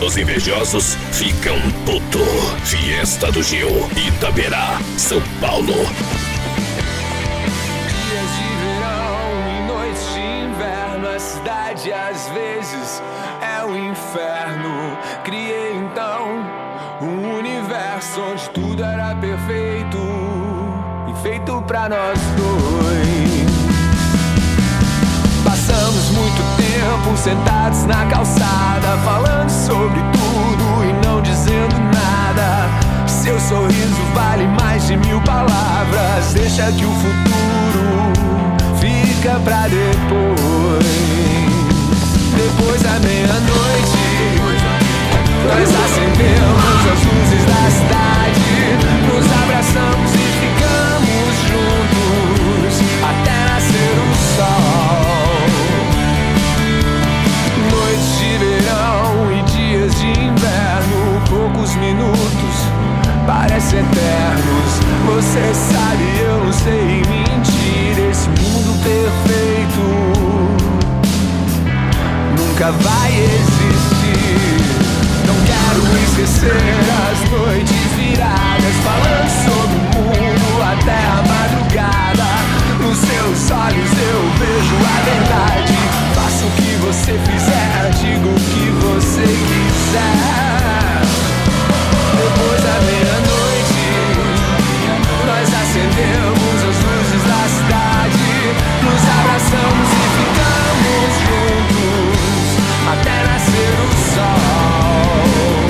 Os invejosos ficam puto. Fiesta do Gil, Itaberá, São Paulo. Dias de verão e noites de inverno, a cidade às vezes é um inferno. Criei então um universo onde tudo era perfeito e feito pra nós dois. Passamos muito tempo sentados na calçada, falando sobre tudo e não dizendo nada. Seu sorriso vale mais de 1000 palavras. Deixa que o futuro fica pra depois. Depois da meia-noite, nós acendemos as luzes da cidade, nos abraçamos e ficamos juntos até nascer o sol. Noites de verão e dias de inverno, poucos minutos parecem eternos. Você sabe, eu não sei mentir. Esse mundo perfeito nunca vai existir. Não quero esquecer as noites viradas, falando sobre o mundo até a madrugada. Nos seus olhos eu vejo a verdade. Faça o que você fizer, diga o que você quiser. Depois da meia-noite, nós acendemos as luzes da cidade, nos abraçamos e ficamos juntos até nascer o sol.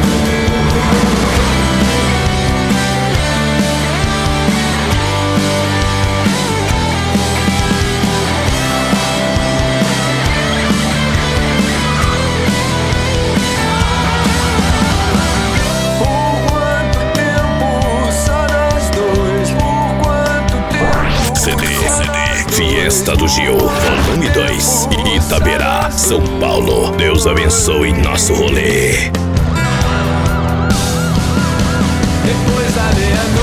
Fiesta do Gil, volume 2, Itaberá, São Paulo. Deus abençoe nosso rolê. Depois da meia-noite